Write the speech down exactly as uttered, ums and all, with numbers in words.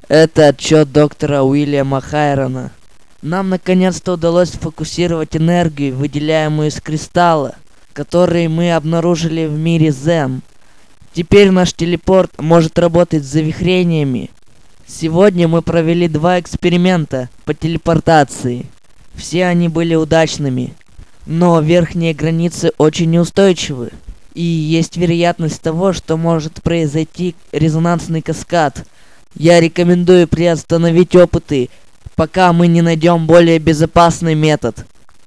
Это отчет доктора Уильяма Хайрона. Нам наконец-то удалось сфокусировать энергию, выделяемую из кристалла, который мы обнаружили в мире Зем. Теперь наш телепорт может работать с завихрениями. Сегодня мы провели два эксперимента по телепортации. Все они были удачными, но верхние границы очень неустойчивы. И есть вероятность того, что может произойти резонансный каскад. Я рекомендую приостановить опыты, пока мы не найдем более безопасный метод.